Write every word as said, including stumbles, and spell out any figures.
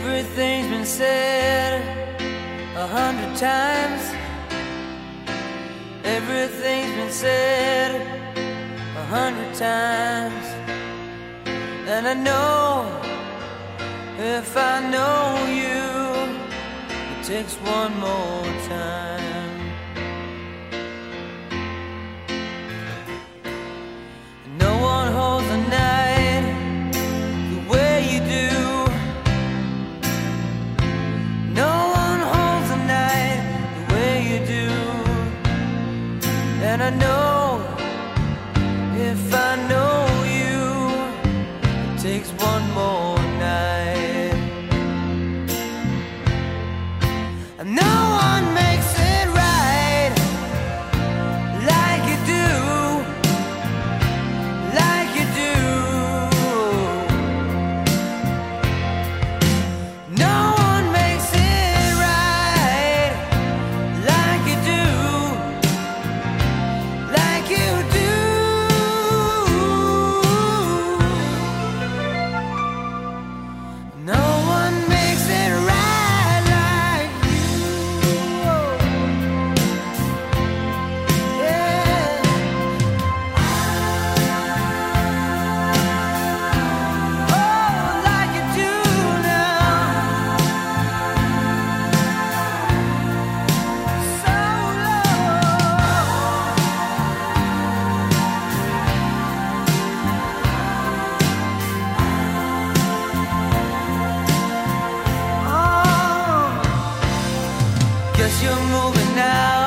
Everything's been said a hundred times. Everything's been said a hundred times. And I know if I know you, it takes one more time. No one holds the night the way you do. No one holds the night the way you do. And I know if I know you, it takes one more night. And no one makes it right like you do, like you do. No one makes it right like you do, like you do. No one makes it right like you. Yeah. Oh, like you do now. So low. Oh, guess you're moving now.